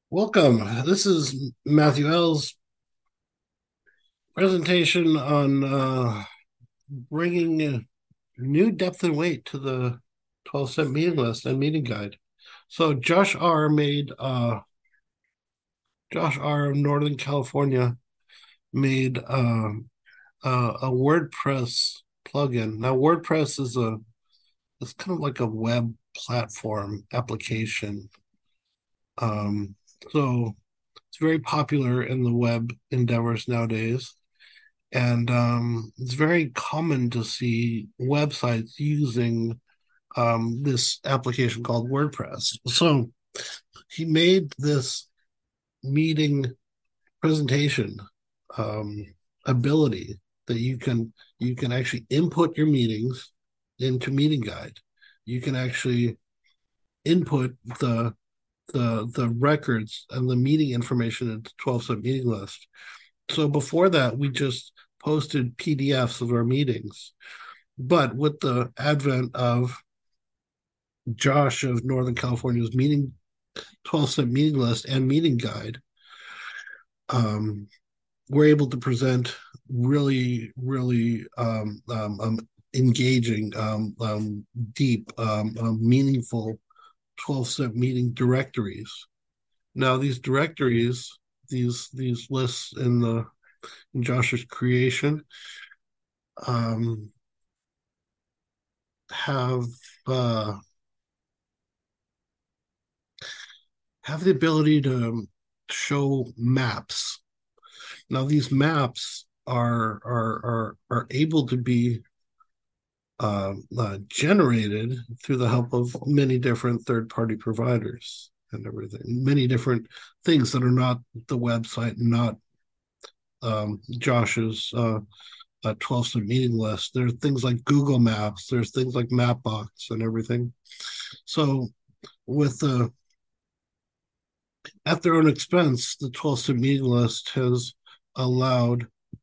Welcome. This is Matthew L's presentation on bringing new depth and weight to the 12-step meeting list and meeting guide. So Josh R. of Northern California made a WordPress plugin. Now WordPress is it's kind of like a web platform application. Um, so it's very popular in the web endeavors nowadays. And it's very common to see websites using this application called WordPress. So he made this meeting presentation um, ability that you can actually input your meetings into Meeting Guide. You can actually input the records and the meeting information into 12-step meeting list. So before that, we just posted PDFs of our meetings. But with the advent of Josh of Northern California's meeting 12-step meeting list and meeting guide, um, we're able to present really engaging, deep, meaningful 12-step meeting directories. Now, these directories, these lists in Josh's creation, um, have uh, have the ability to show maps. Now, these maps are able to be generated through the help of many different third party providers and everything, many different things that are not the website, not Josh's 12-step meeting list. There's things like Google Maps, there's things like Mapbox and everything. So with at their own expense, the 12-step meeting list has allowed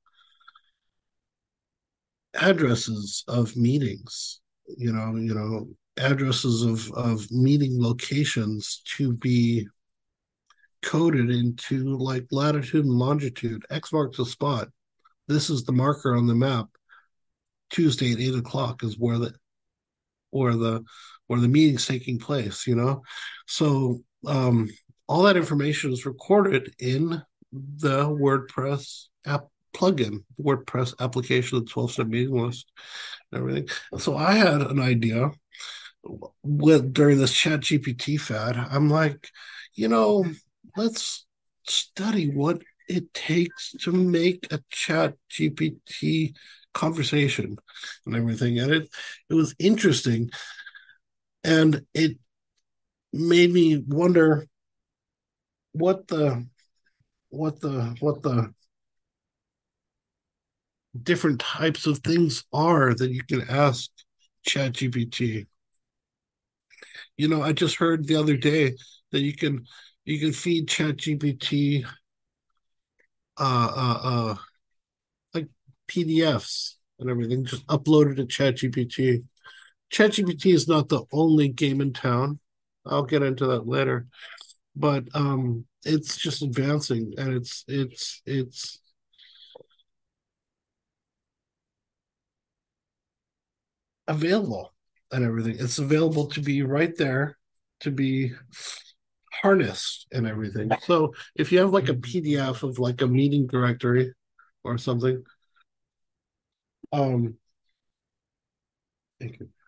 addresses of meetings, addresses of meeting locations to be coded into like latitude and longitude. X marks the spot. This is the marker on the map. Tuesday at 8 o'clock is where the where the meeting's taking place, So all that information is recorded in the WordPress app plugin, WordPress application, the 12-step meeting list and everything. So I had an idea with during this chat GPT fad. I'm like, you know, let's study what it takes to make a chat GPT conversation and everything. And it was interesting. And it made me wonder what the different types of things are that you can ask ChatGPT. I just heard the other day that you can feed ChatGPT uh, uh, uh, like PDFs and everything, just upload it to ChatGPT. ChatGPT is not the only game in town. I'll get into that later, but it's just advancing, and it's available and everything. It's available to be right there, to be harnessed and everything. So if you have like a PDF of like a meeting directory or something, um, thank you.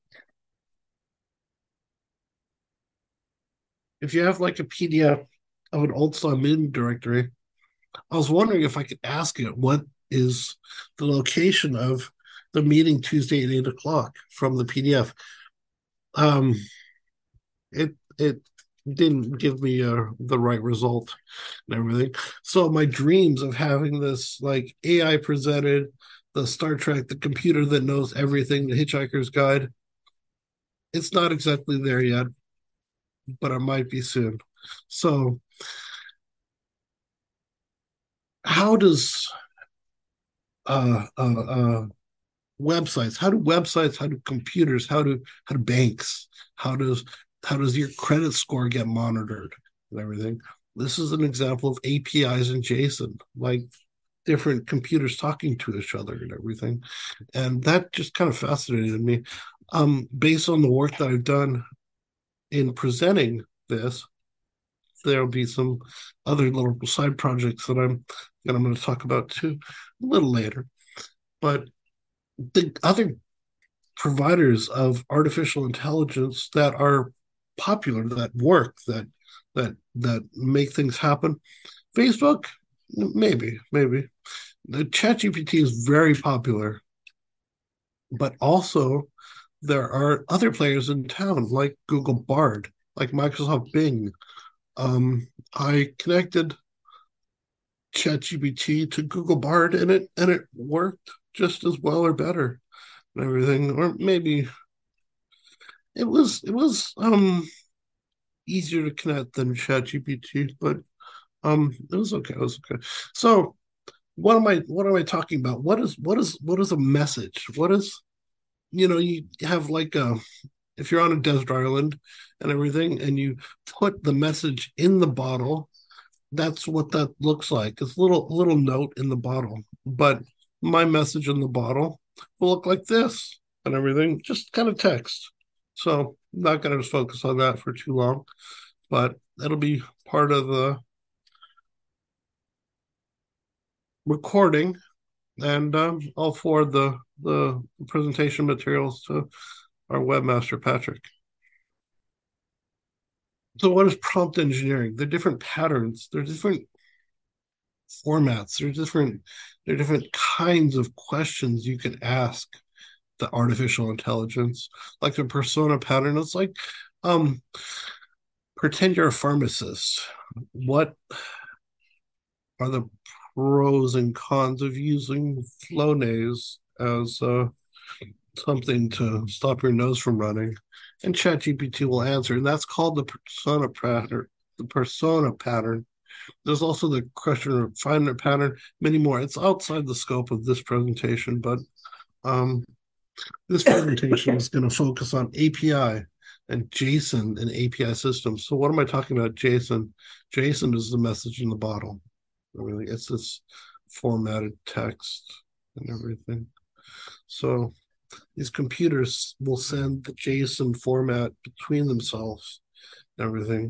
If you have like a PDF of an old style meeting directory, I was wondering if I could ask it what is the location of the meeting Tuesday at 8 o'clock from the PDF. Um, it didn't give me the right result and everything. So my dreams of having this like AI presented, the Star Trek, the computer that knows everything, the Hitchhiker's Guide, it's not exactly there yet, but it might be soon. So how does uh, uh, uh, how do computers, how do banks, how does your credit score get monitored and everything? This is an example of APIs in JSON, like different computers talking to each other and everything. And that just kind of fascinated me. Based on the work that I've done in presenting this, there'll be some other little side projects that I'm going to talk about too a little later. But the other providers of artificial intelligence that are popular, that work, that make things happen, Facebook, maybe. The ChatGPT is very popular, but also there are other players in town like Google Bard, like Microsoft Bing. I connected ChatGPT to Google Bard, and it worked just as well or better and everything. Or maybe it was easier to connect than ChatGPT, but it was okay. It was okay. So what am I talking about? What is a message? What is you have like a if you're on a desert island and everything, and you put the message in the bottle, that's what that looks like. It's a little note in the bottle, but my message in the bottle will look like this and everything, just kind of text. So I'm not going to just focus on that for too long, but that'll be part of the recording, and I'll forward the presentation materials to our webmaster Patrick. So, what is prompt engineering? They're different patterns. They're different formats. They're different kinds of questions you can ask the artificial intelligence. Like the persona pattern, it's like, um, pretend you're a pharmacist. What are the pros and cons of using Flonase as something to stop your nose from running? And ChatGPT will answer, and that's called the persona pattern. The persona pattern. There's also the question refinement pattern, many more. It's outside the scope of this presentation, but um, this presentation is going to focus on API and JSON and API systems. So what am I talking about? JSON. JSON is the message in the bottle. Really, it's this formatted text and everything. So these computers will send the JSON format between themselves and everything.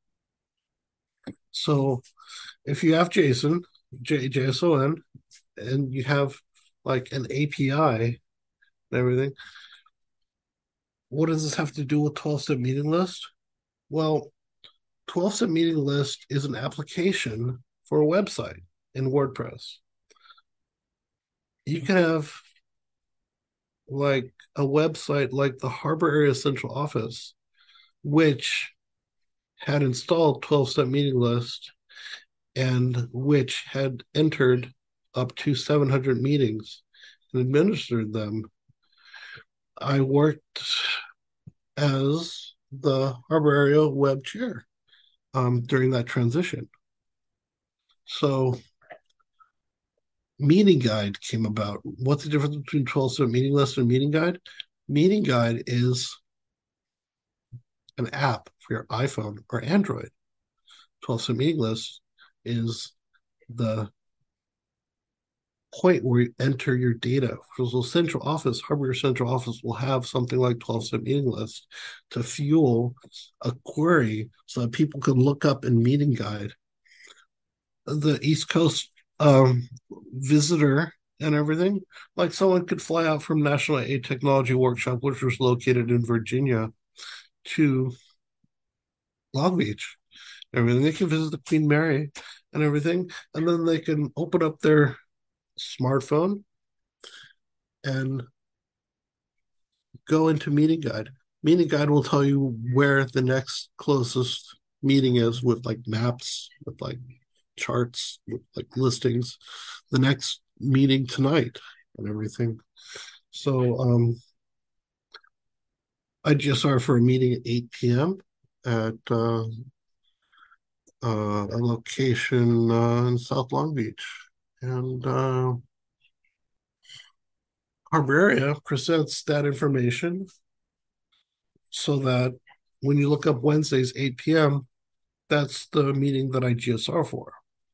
So if you have JSON, JSON, and you have like an API and everything, what does this have to do with 12-step meeting list? Well, 12-step meeting list is an application for a website in WordPress. You can have like a website like the Harbor Area Central Office, which had installed 12-step meeting list and which had entered up to 700 meetings and administered them. I worked as the Harbor Area web chair during that transition. So Meeting Guide came about. What's the difference between 12-step meeting list and Meeting Guide? Meeting Guide is an app for your iPhone or Android. 12-step meeting list is the point where you enter your data. So central office, Harbor Central Office will have something like 12-step meeting list to fuel a query so that people can look up in Meeting Guide. The East Coast visitor and everything, like someone could fly out from National A Technology Workshop, which was located in Virginia, to Long Beach. Everything they can visit the Queen Mary and everything, and then they can open up their smartphone and go into Meeting Guide. Meeting Guide will tell you where the next closest meeting is with like maps, with like charts, with like listings, the next meeting tonight and everything. So I just saw for a meeting at 8 p.m. at a location in South Long Beach. And Harbor Area presents that information so that when you look up Wednesdays, 8 p.m., That's the meeting that I GSR for.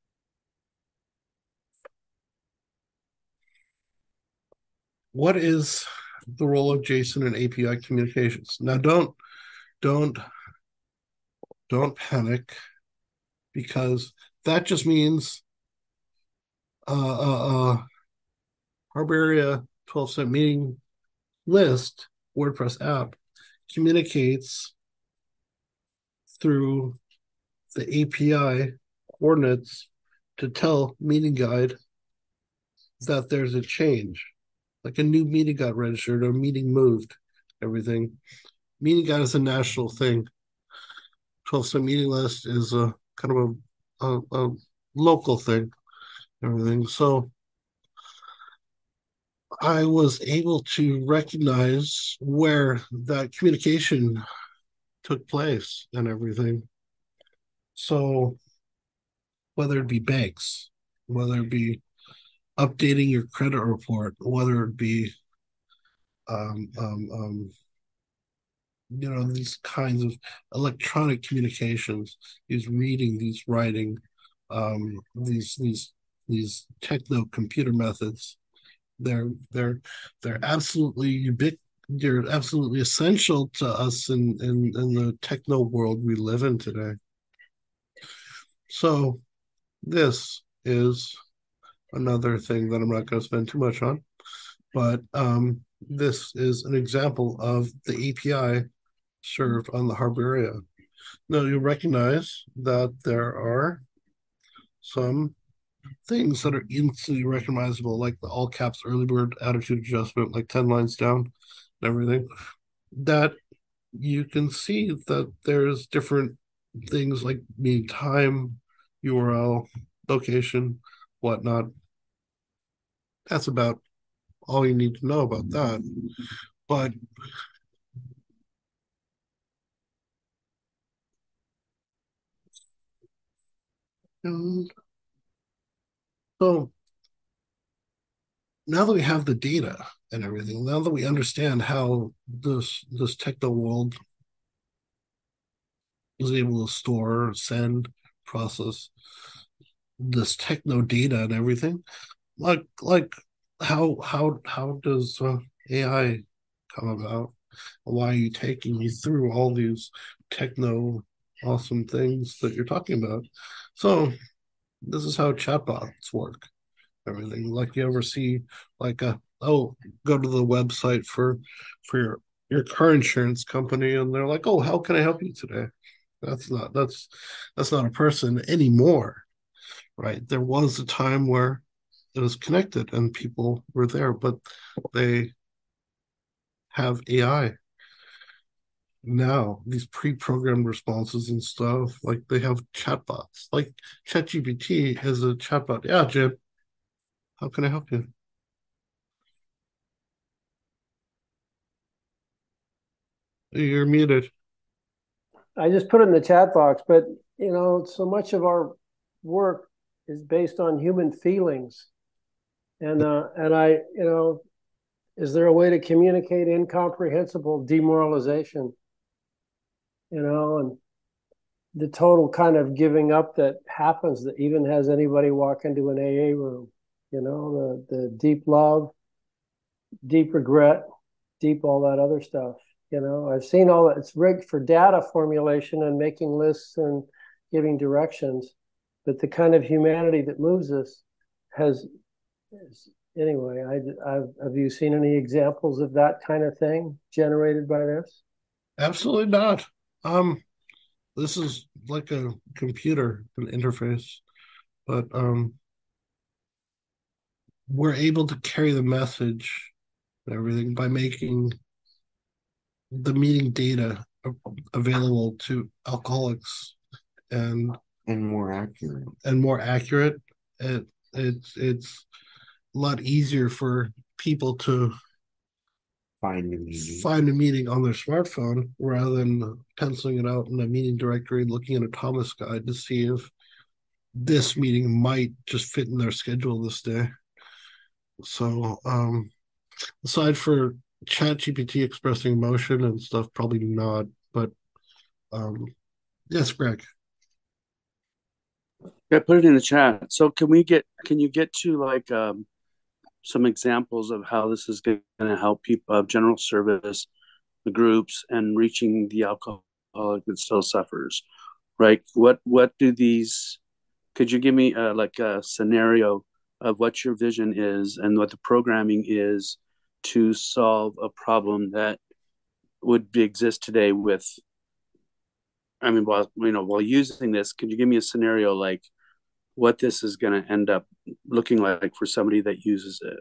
What is the role of JSON in API communications? Now, don't don't panic, because that just means uh Harbaria 12-step meeting list WordPress app communicates through the API coordinates to tell meeting guide that there's a change, like a new meeting got registered or a meeting moved, everything. Meeting guide is a national thing. 12-step meeting list is a kind of a local thing, everything. So I was able to recognize where that communication took place and everything. So whether it be banks, whether it be updating your credit report, whether it be um, um, um, these kinds of electronic communications, these reading, these writing, these techno computer methods, they're they're they're absolutely they're absolutely essential to us in the techno world we live in today. So this is another thing that I'm not going to spend too much on, but this is an example of the API served on the Harbaria. Now you'll recognize that there are some things that are instantly recognizable, like the all caps early bird attitude adjustment, like 10 lines down and everything, that you can see that there's different things like mean time, URL, location, whatnot. That's about all you need to know about that. But so now that we have the data and everything, now that we understand how this techno world is able to store, send, process this techno data and everything, like how does AI come about? Why are you taking me through all these techno awesome things that you're talking about? So this is how chatbots work. Everything, like, you ever see like a, oh, go to the website for your car insurance company, and they're like, oh, how can I help you today? That's not a person anymore, right? There was a time where it was connected and people were there, but they have AI now, these pre-programmed responses and stuff. Like, they have chatbots, like ChatGPT is a chatbot. Yeah, Jim, how can I help you? You're muted. I just put it in the chat box, but so much of our work is based on human feelings, and is there a way to communicate incomprehensible demoralization? And the total kind of giving up that happens that even has anybody walk into an AA room. The deep love, deep regret, deep all that other stuff. I've seen all that. It's rigged for data formulation and making lists and giving directions, but the kind of humanity that moves us has. Anyway, have you seen any examples of that kind of thing generated by this? Absolutely not. This is like a computer, an interface, but we're able to carry the message and everything by making the meeting data available to alcoholics and and more accurate. more accurate. It's a lot easier for people to find a meeting on their smartphone rather than penciling it out in a meeting directory and looking at a Thomas guide to see if this meeting might just fit in their schedule this day. So, aside for ChatGPT expressing emotion and stuff, probably not. But yes, Greg. Yeah, put it in the chat. So can you get to like some examples of how this is going to help people, general service, the groups, and reaching the alcoholic that still suffers, right? What do these? Could you give me like a scenario of what your vision is and what the programming is to solve a problem that would exist today with? I mean, while using this, could you give me a scenario like what this is going to end up looking like for somebody that uses it?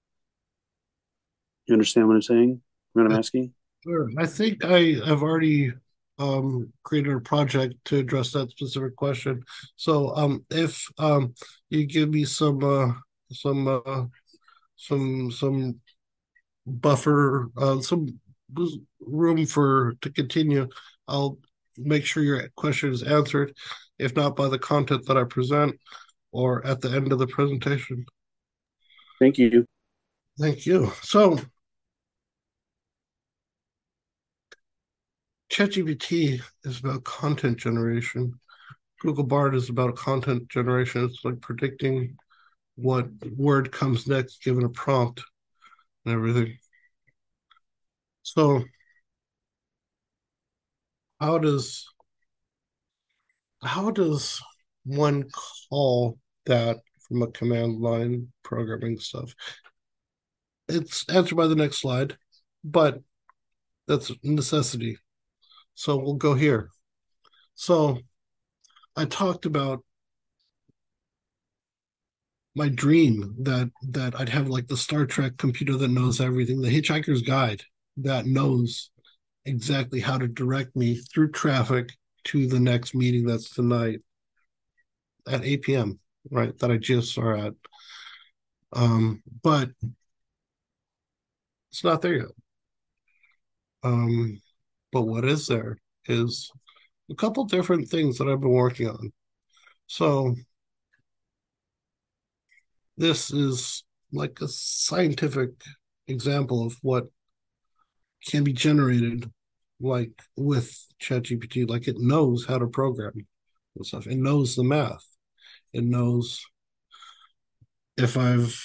You understand what I'm saying? What I'm asking? Sure. I think I have already created a project to address that specific question. So if you give me some some buffer some room for to continue, I'll make sure your question is answered, if not by the content that I present or at the end of the presentation. Thank you. Thank you. So ChatGPT is about content generation. Google Bard is about content generation. It's like predicting what word comes next given a prompt and everything. So how does how does one call that from a command line programming stuff? It's answered by the next slide, but that's a necessity. So we'll go here. So I talked about my dream that I'd have like the Star Trek computer that knows everything, the Hitchhiker's Guide that knows exactly how to direct me through traffic to the next meeting that's tonight at 8 p.m. Right, that I just are at. But it's not there yet. But what is there is a couple different things that I've been working on. So this is like a scientific example of what can be generated like with ChatGPT. Like it knows how to program and stuff. It knows the math. It knows if I've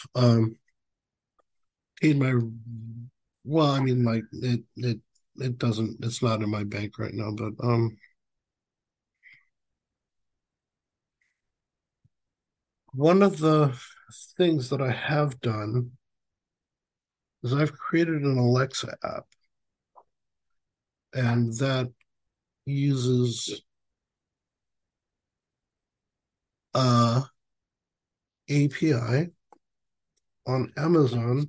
paid my well, I mean like it doesn't it's not in my bank right now, but one of the things that I have done is I've created an Alexa app, and that uses a API on Amazon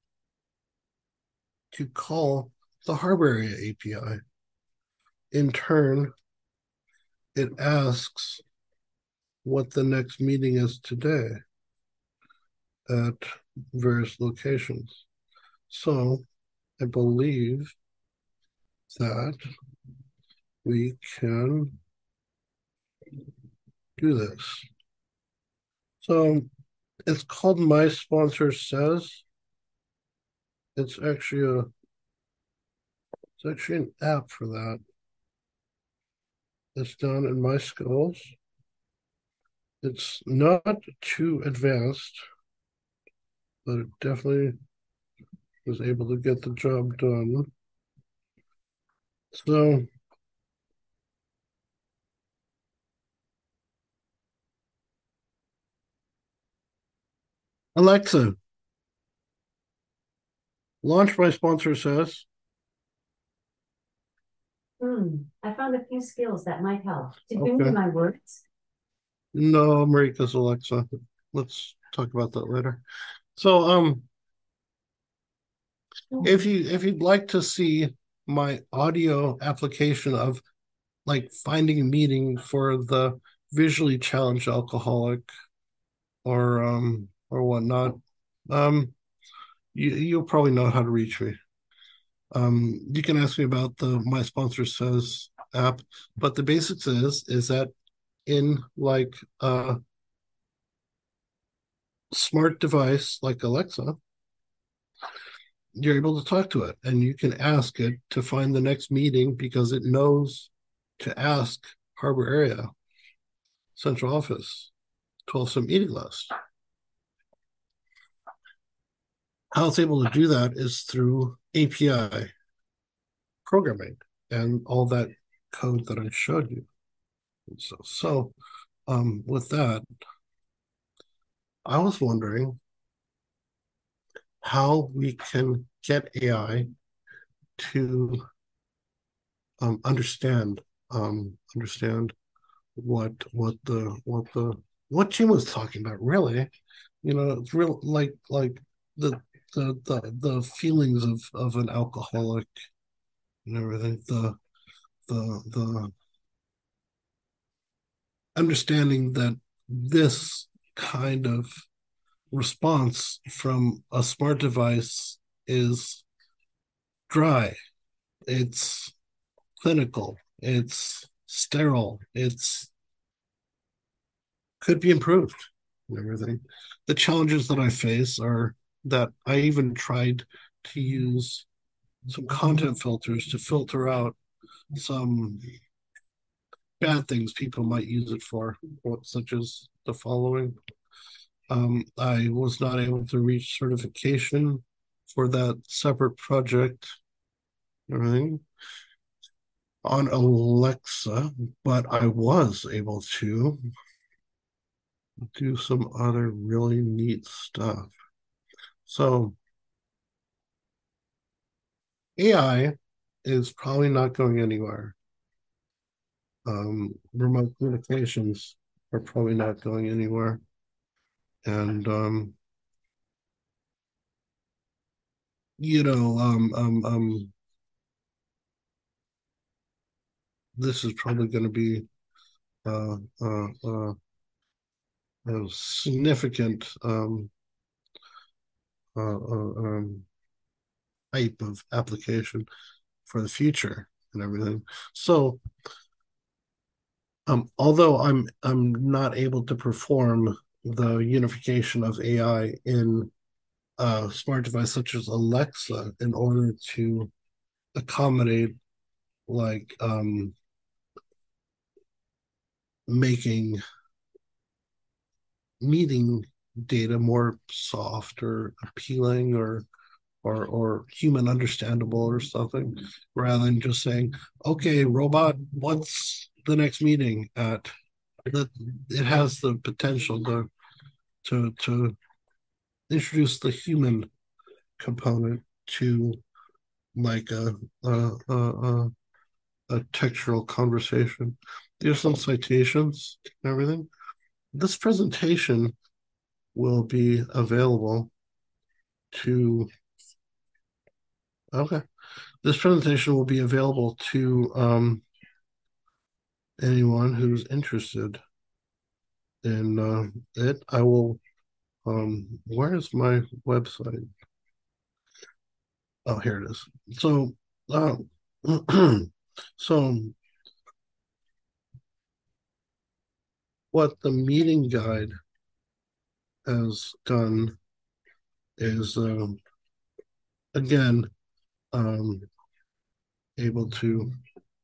to call the Harbor Area API. In turn, it asks what the next meeting is today at various locations. So I believe that we can do this. So it's called My Sponsor Says. It's actually a it's actually an app for that. It's done in My Skills. It's not too advanced, but it definitely was able to get the job done. So Alexa, launch My Sponsor Says. I found a few skills that might help. Did you need my words? No, Marika's Alexa. Let's talk about that later. So if you'd like to see my audio application of like finding a meeting for the visually challenged alcoholic or whatnot, um you'll probably know how to reach me. You can ask me about the My Sponsor Says app, but the basics is that in like a smart device like Alexa, you're able to talk to it and you can ask it to find the next meeting because it knows to ask Harbor Area Central Office. 12-step meeting list. How it's able to do that is through API programming and all that code that I showed you. So with that, I was wondering how we can get AI to understand what Jim was talking about. Really, it's real like the the feelings of an alcoholic and everything. The understanding that this kind of response from a smart device is dry, it's clinical, it's sterile, it's could be improved and everything. The challenges that I face are that I even tried to use some content filters to filter out some bad things people might use it for, such as the following. I was not able to reach certification for that separate project, everything on Alexa, but I was able to do some other really neat stuff. So AI is probably not going anywhere. Remote communications are probably not going anywhere. And this is probably going to be uh, uh, uh, a significant type of application for the future and everything. So, although I'm not able to perform the unification of AI in a smart device such as Alexa in order to accommodate like making meeting data more soft or appealing or human understandable or something, rather than just saying, okay, robot, what's the next meeting at? That it has the potential to introduce the human component to like a textual conversation. There's some citations and everything. This presentation will be available to okay. This presentation will be available to anyone who's interested in it. I will where's my website? Oh, here it is. So so what the meeting guide has done is again able to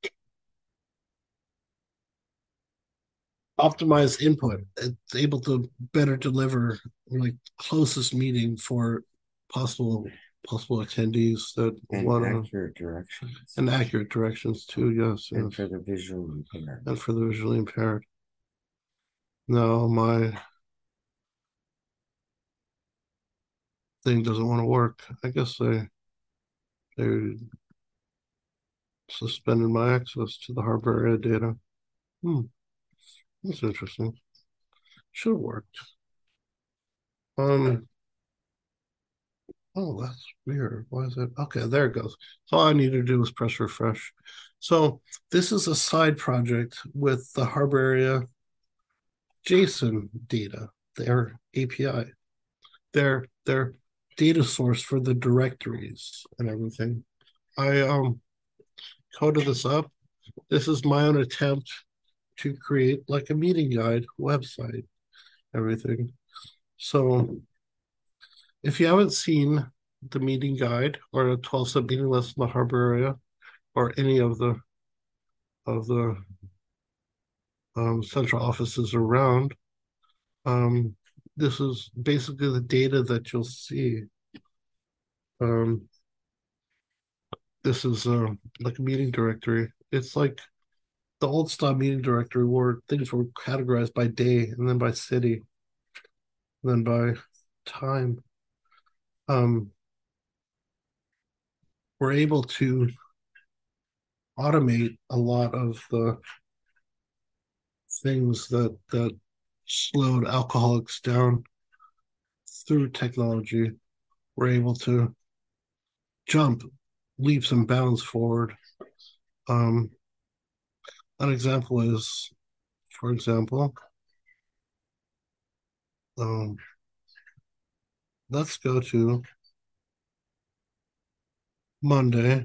optimize input. It's able to better deliver like closest meeting for possible attendees that want accurate directions and accurate directions too. Yes, and yes. for the visually impaired. And for the visually impaired. No, my thing doesn't want to work. I guess they suspended my access to the harbor area data. That's interesting. Should have worked. Oh, that's weird. Why is it? Okay, there it goes. So all I need to do is press refresh. So this is a side project with the harbor area JSON data, their API, their data source for the directories and everything. I coded this up. This is my own attempt to create like a meeting guide website, everything. So if you haven't seen the meeting guide or a 12-step meeting list in the harbor area or any of the central offices around, This is basically the data that you'll see. Um, this is like a meeting directory. It's like the old style meeting directory where things were categorized by day and then by city, and then by time. Um, we're able to automate a lot of the things that slowed alcoholics down through technology. We're able to jump leaps and bounds forward. Um, an example is, for example, um, let's go to Monday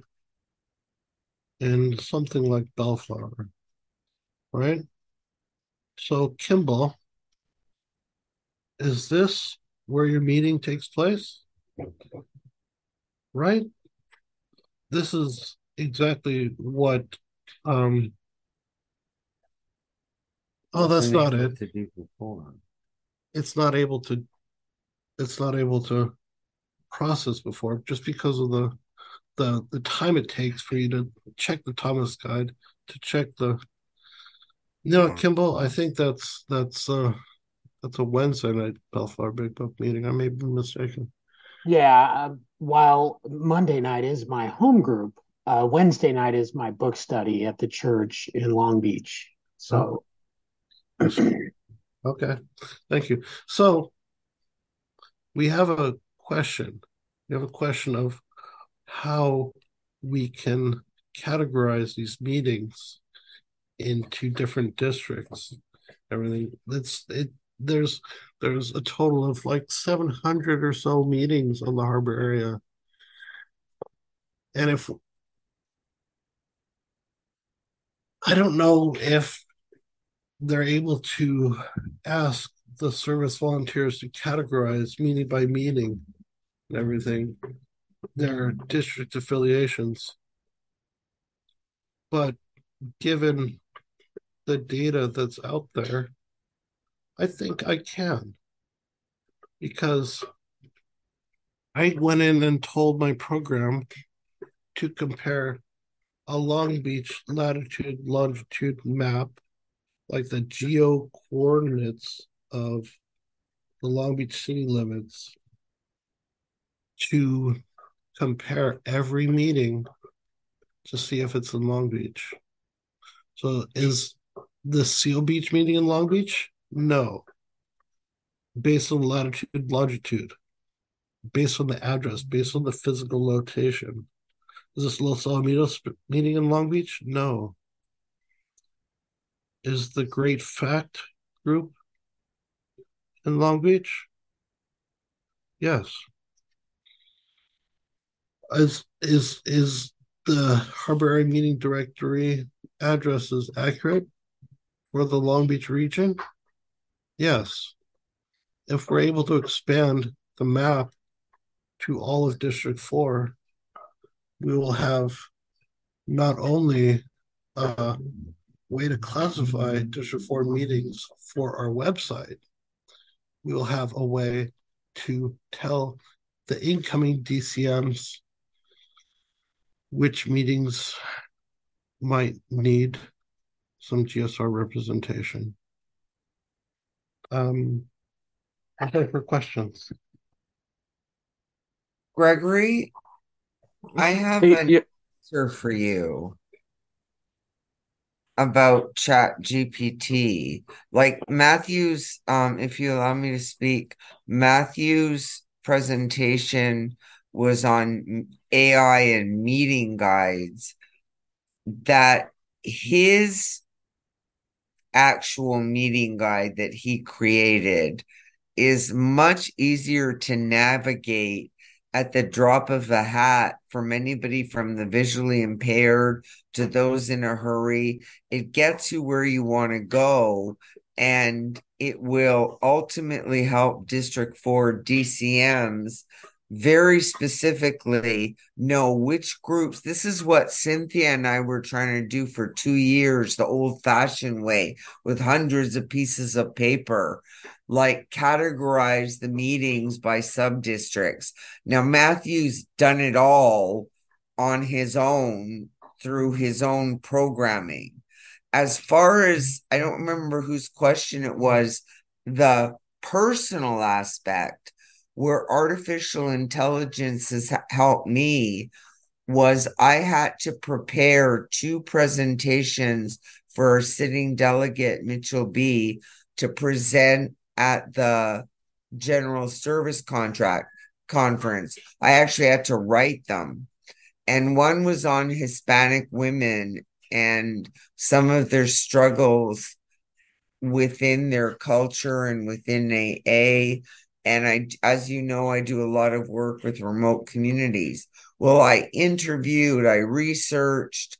in something like Bellflower, right? So, Kimball, is this where your meeting takes place? Right? This is exactly what. Um, oh, that's not it. To do before. It's not able to. It's not able to process before just because of the time it takes for you to check the Thomas guide, to check the. No, Kimball, I think that's a Wednesday night Bellflower Big Book meeting. I may be mistaken. Yeah, while Monday night is my home group, Wednesday night is my book study at the church in Long Beach. So, Okay, thank you. So we have a question. We have a question of how we can categorize these meetings into different districts. Everything that's it. There's there's a total of like 700 or so meetings on the harbor area, and if I don't know if they're able to ask the service volunteers to categorize meeting by meeting and everything their district affiliations, but given the data that's out there, I think I can, because I went in and told my program to compare a Long Beach latitude longitude map, like the geo coordinates of the Long Beach city limits, to compare every meeting to see if it's in Long Beach. So is the Seal Beach meeting in Long Beach? No. Based on latitude, longitude, based on the address, based on the physical location. Is this Los Alamitos meeting in Long Beach? No. Is the Great Fact group in Long Beach? Yes. Is the Harbor Area Meeting Directory addresses accurate for the Long Beach region? Yes. If we're able to expand the map to all of District 4, we will have not only a way to classify District 4 meetings for our website, we will have a way to tell the incoming DCMs which meetings might need some GSR representation. Okay, for questions. Gregory, I have Hey, an yeah, answer for you about Chat GPT. Like Matthew's, if you allow me to speak, Matthew's presentation was on AI and meeting guides, that his actual meeting guide that he created is much easier to navigate at the drop of a hat from anybody from the visually impaired to those in a hurry. It gets you where you want to go, and it will ultimately help District 4 DCMs very specifically know which groups. This is what Cynthia and I were trying to do for 2 years, the old-fashioned way, with hundreds of pieces of paper, like categorize the meetings by sub-districts. Now, Matthew's done it all on his own through his own programming. As far as, I don't remember whose question it was, the personal aspect where artificial intelligence has helped me was I had to prepare 2 presentations for a sitting delegate, Mitchell B., to present at the General Service Contract Conference. I actually had to write them. And one was on Hispanic women and some of their struggles within their culture and within AA. And as you know, I do a lot of work with remote communities. Well, I interviewed, I researched.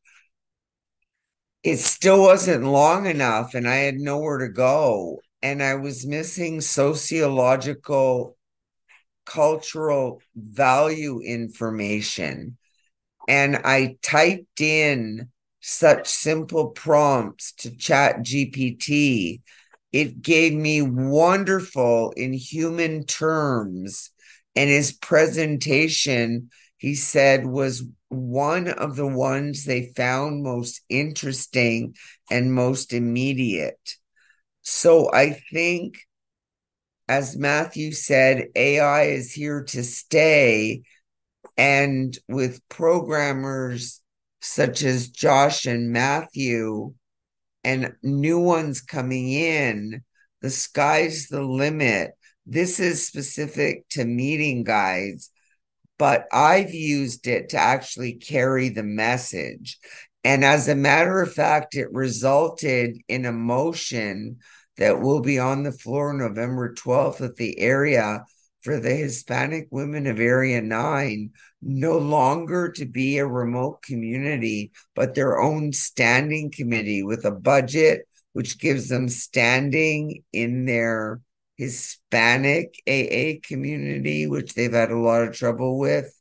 It still wasn't long enough, and I had nowhere to go. And I was missing sociological, cultural value information. And I typed in such simple prompts to ChatGPT. It gave me wonderful in human terms. And his presentation, he said, was one of the ones they found most interesting and most immediate. So I think, as Matthew said, AI is here to stay. And with programmers such as Josh and Matthew and new ones coming in, the sky's the limit. This is specific to meeting guides, but I've used it to actually carry the message. And as a matter of fact, it resulted in a motion that will be on the floor November 12th at the area for the Hispanic women of Area 9 no longer to be a remote community, but their own standing committee with a budget, which gives them standing in their Hispanic AA community, which they've had a lot of trouble with.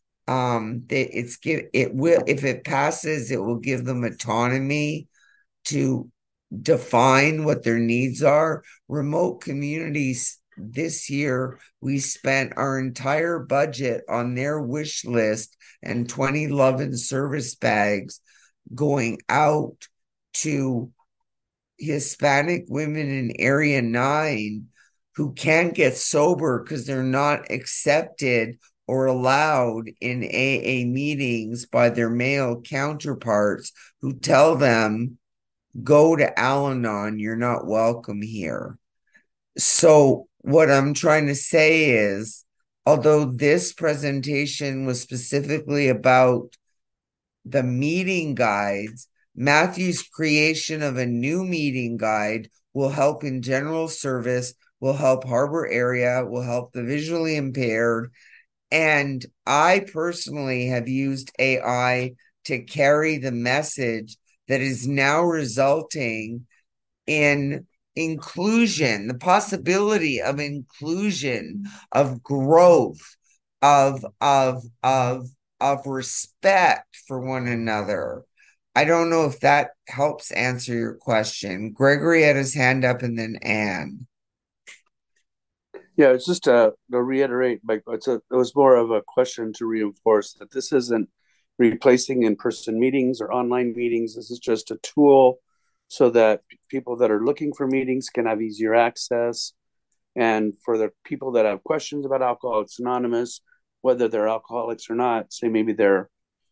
It will, if it passes, it will give them autonomy to define what their needs are. Remote communities, this year, we spent our entire budget on their wish list and 20 love and service bags going out to Hispanic women in Area 9 who can't get sober because they're not accepted or allowed in AA meetings by their male counterparts who tell them, go to Al Anon, you're not welcome here. So what I'm trying to say is, although this presentation was specifically about the meeting guides, Matthew's creation of a new meeting guide will help in general service, will help harbor area, will help the visually impaired. And I personally have used AI to carry the message that is now resulting in inclusion, the possibility of inclusion, of growth, of respect for one another. I don't know if that helps answer your question. Gregory had his hand up, and then Anne. Yeah, it's just to reiterate, like it was more of a question to reinforce that this isn't replacing in-person meetings or online meetings. This is just a tool so that people that are looking for meetings can have easier access. And for the people that have questions about Alcoholics Anonymous, whether they're alcoholics or not, say maybe they're,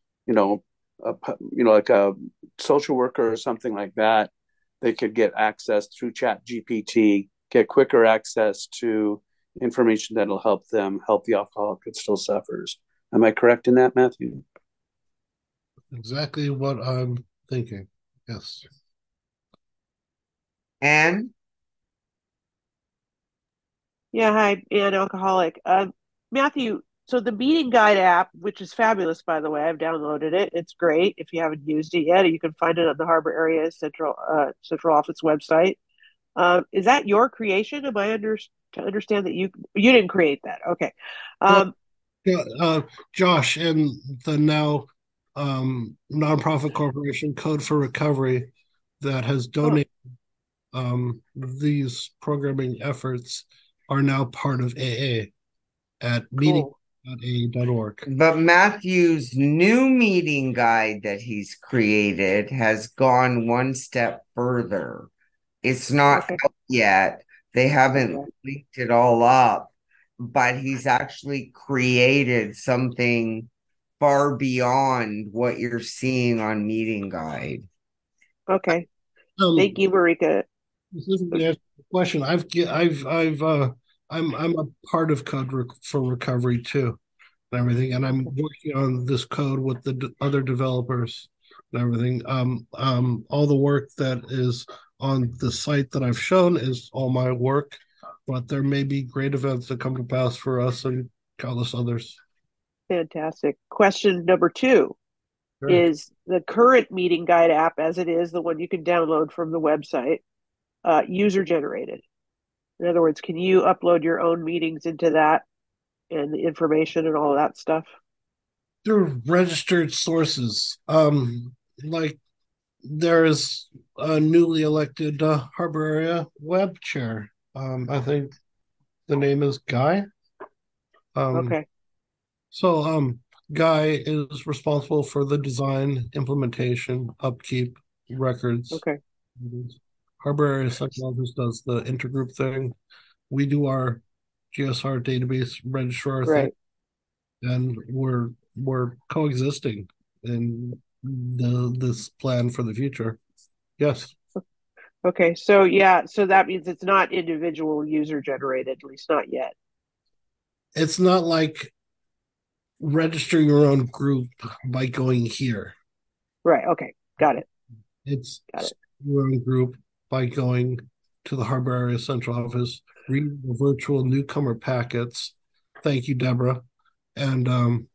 like a social worker or something like that, they could get access through ChatGPT, get quicker access to information that'll help them help the alcoholic that still suffers. Am I correct in that, Matthew? Exactly what I'm thinking. Yes. Anne? Yeah, hi, Ann Alcoholic. Matthew, so the meeting guide app, which is fabulous, by the way, I've downloaded it. It's great. If you haven't used it yet, you can find it on the Harbor Area Central Office website. Is that your creation? Am I to understand that you didn't create that? Okay. Yeah, Josh, and the now nonprofit corporation Code for Recovery that has Oh, donated these programming efforts are now part of AA at cool. meeting.aa.org. But Matthew's new meeting guide that he's created has gone one step further. It's not Okay. out yet. They haven't Okay. leaked it all up, but he's actually created something far beyond what you're seeing on Meeting Guide. Okay. Um, Thank you, Marika. Specifically answer the question. I'm a part of for Recovery too, and everything, and I'm Okay. working on this code with the other developers and everything. All the work that is on the site that I've shown is all my work, but there may be great events that come to pass for us and countless others. Fantastic. Question number two Sure. is the current meeting guide app as it is, the one you can download from the website, user generated. In other words, can you upload your own meetings into that and the information and all that stuff? Through registered sources, like there is a newly elected Harbor Area Web Chair. I think the name is Guy. Um, Okay. so Guy is responsible for the design, implementation, upkeep, records. Okay. Harbor Area Central Office does the intergroup thing. We do our GSR database registrar thing, Right. and we're coexisting in this plan for the future. Yes. Okay. So yeah, so that means it's not individual user generated, at least not yet. It's not like registering your own group by going here. Right. Okay. Got it. It's Got it. your own group by going to the Harbor Area Central Office, read the virtual newcomer packets. Thank you, Deborah. And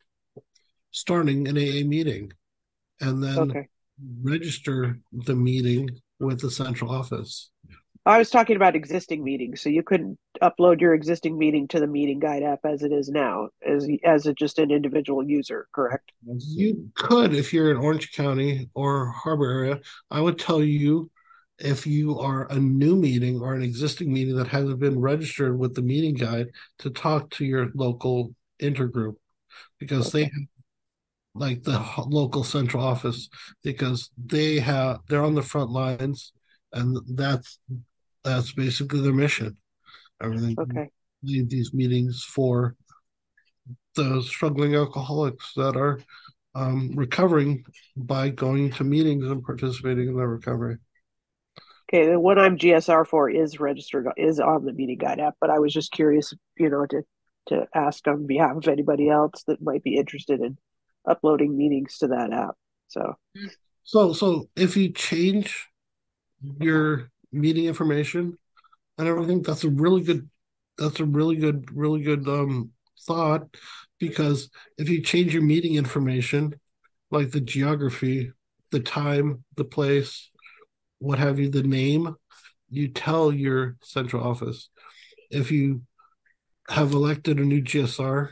starting an AA meeting, and then Okay. register the meeting with the central office. I was talking about existing meetings, so you couldn't upload your existing meeting to the meeting guide app as it is now, just an individual user, correct? You could, if you're in Orange County or Harbor Area, I would tell you if you are a new meeting or an existing meeting that hasn't been registered with the meeting guide to talk to your local intergroup because they Okay. have like the local central office because they're on the front lines and that's basically their mission. Everything Okay. lead these meetings for the struggling alcoholics that are recovering by going to meetings and participating in their recovery. Okay. The one I'm GSR for is registered, is on the meeting guide app, but I was just curious, to ask on behalf of anybody else that might be interested in uploading meetings to that app. So, So if you change your meeting information and everything, that's a really good thought because if you change your meeting information, like the geography, the time, the place, what have you, the name, you tell your central office. If you have elected a new GSR,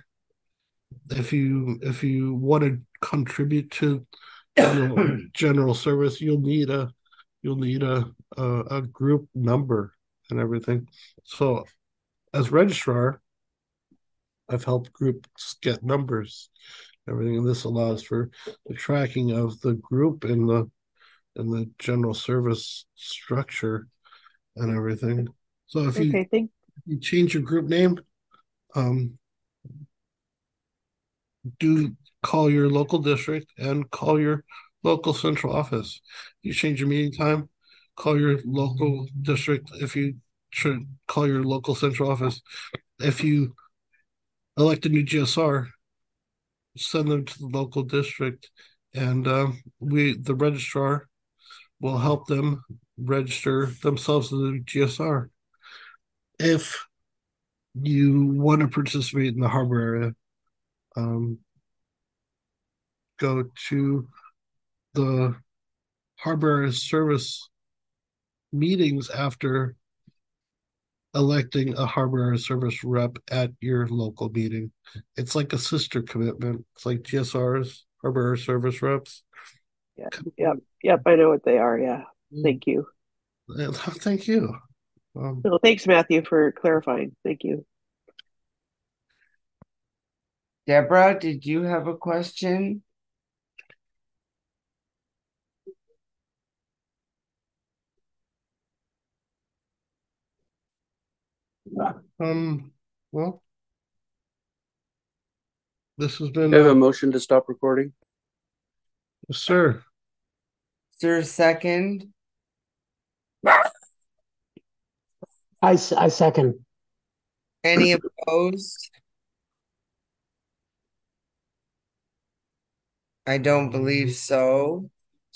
if you want to contribute to general service, you'll need a group number and everything. So as registrar, I've helped groups get numbers, everything, and this allows for the tracking of the group in the general service structure and everything. So okay. you change your group name, um, do call your local district and call your local central office. You change your meeting time, call your local district. If you should call your local central office. If you elect a new GSR, send them to the local district, and the registrar will help them register themselves as a GSR. If you want to participate in the harbor area, um, go to the harbor area service meetings after electing a harbor air service rep at your local meeting. It's like a sister commitment. It's like GSR's harbor air service reps. Yep. I know what they are. Yeah. Thank you. Thank you. Well, thanks, Matthew, for clarifying. Thank you. Deborah, did you have a question? Well, this has been Do I have a motion to stop recording? sir. Is there a second? I second. Any opposed? I don't believe so.